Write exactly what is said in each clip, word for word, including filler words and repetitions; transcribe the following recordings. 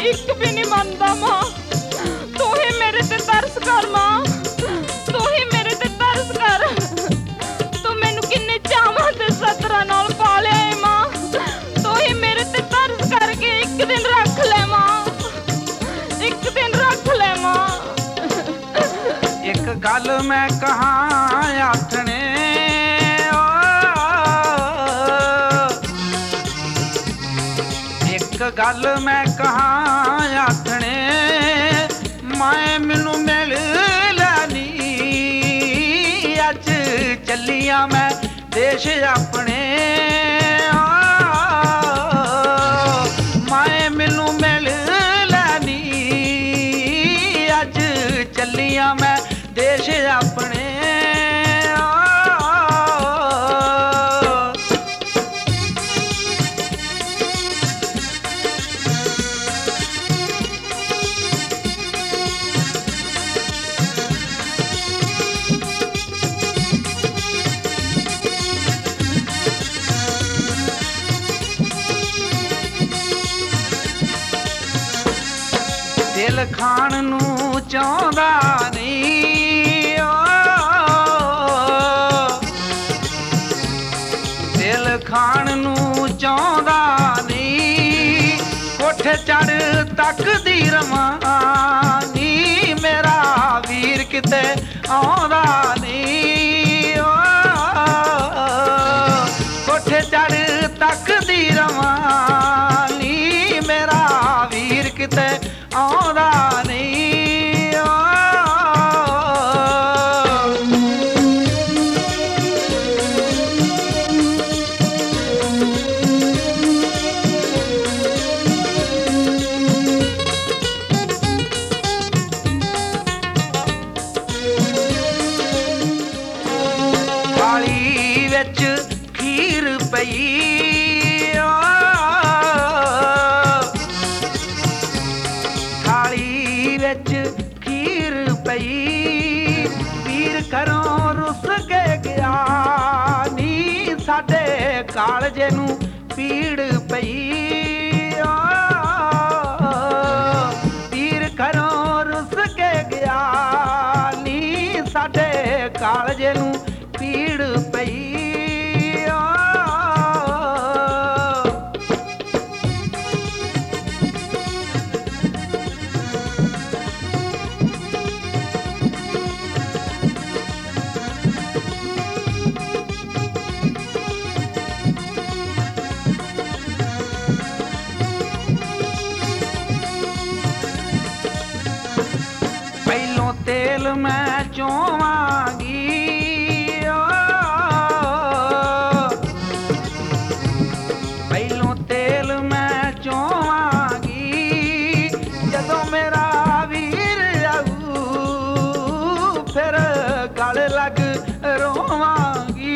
ਇੱਕ ਵੀ ਨਹੀਂ ਮੰਨਦਾ ਮਾਂ। ਤੂੰ ਹੀ ਮੇਰੇ ਤੇ ਤਰਸ ਕਰ ਮਾਂ, ਤੂੰ ਹੀ ਮੇਰੇ ਤੇ ਤਰਸ ਕਰ। ਤੂੰ ਮੈਨੂੰ ਕਿੰਨੇ ਚਾਵਾਂ ਤੇ ਸਤਰਾਂ ਨਾਲ ਪਾਲਿਆ ਏ ਮਾਂ, ਤੂੰ ਹੀ ਮੇਰੇ ਤੇ ਤਰਸ ਕਰਕੇ ਇੱਕ ਦਿਨ ਰੱਖ ਲੈ ਮਾਂ, ਇੱਕ ਦਿਨ ਰੱਖ ਲੈ ਮਾਂ। ਇੱਕ ਗੱਲ ਮੈਂ ਕਹਾਂ ਆਖਣੇ, ਇੱਕ ਗੱਲ ਮੈਂ ਕਹਾਂ ਆਖਣੇ, ਮੈਂ ਮੈਨੂੰ ਮਿਲ ਲੈਣੀ। ਅੱਜ ਚੱਲੀਆਂ ਮੈਂ ਦੇਸ਼ ਆਪਣੇ, ਮੈਂ ਮੈਨੂੰ ਮਿਲ ਲੈਣੀ। ਅੱਜ ਚੱਲੀਆਂ ਮੈਂ ਦੇਸ਼ ਆਪਣੇ। ਦਿਲ ਖਾਣ ਨੂੰ ਚਾਹੁੰਦਾ ਨਹੀਂ, ਦਿਲ ਖਾਣ ਨੂੰ ਚਾਹੁੰਦਾ ਨਹੀਂ। ਕੋਠੇ ਚੜ੍ਹ ਤੱਕਦੀ ਰਵਾਂ ਨੀ, ਮੇਰਾ ਵੀਰ ਕਿਤੇ ਆਉਂਦਾ ਨਹੀਂ। ਕੋਠੇ ਚੜ੍ਹ ਤੱਕਦੀ ਰਵਾਂ ਨੀ, ਮੇਰਾ ਵੀਰ ਕਿਤੇ ਆਉਂਦਾ ਨਹੀਂ। ਥਾਲੀ ਵਿੱਚ ਖੀਰ ਪਈ, ਥਾਲੀ ਵਿੱਚ ਖੀਰ ਪਈ। ਵੀਰ ਘਰੋਂ ਰੁੱਸ ਕੇ ਗਿਆ ਨੀ, ਸਾਡੇ ਕਾਲਜੇ ਨੂੰ ਪੀੜ ਪਈ। ਵੀਰ ਘਰੋਂ ਰੁੱਸ ਕੇ ਗਿਆ ਨੀ, ਸਾਡੇ ਕਾਲਜੇ ਨੂੰ ਪੀੜ ਪਈ। ਪਹਿਲੋਂ ਤੇਲ ਮੈਂ ਚੋਵਾਂਗੀ, ਪਹਿਲੋਂ ਤੇਲ ਮੈਂ ਚੋਵਾਂਗੀ। ਜਦੋਂ ਮੇਰਾ ਵੀਰ ਆਊ ਫਿਰ ਗਲ ਲੱਗ ਰੋਵਾਂਗੀ।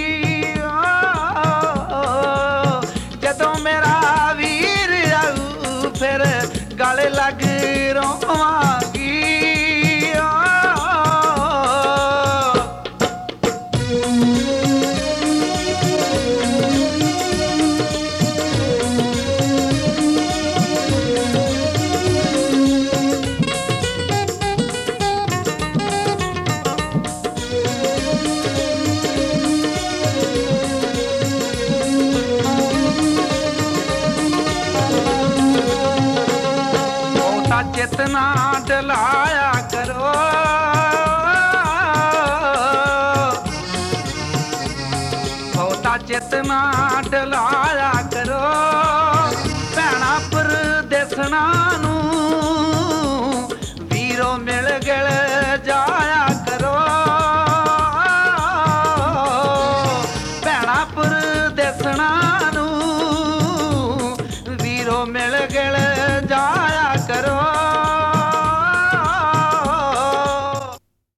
ਜਦੋਂ ਮੇਰਾ ਵੀਰ ਆਊ ਫਿਰ ਗਲ ਲੱਗ ਰੋਵਾਂਗੀ। ਚਿੱਤ ਨਾ ਡਲਾਇਆ ਕਰੋ, ਬਹੁਤਾ ਚਿੱਤ ਨਾ ਡਲਾਇਆ ਕਰੋ। ਭੈਣਾ ਪਰਦੇਸਣਾ ਨੂੰ ਵੀਰੋ ਮਿਲ ਗਿਲ ਜਾਇਆ ਕਰੋ। ਭੈਣਾ ਪਰ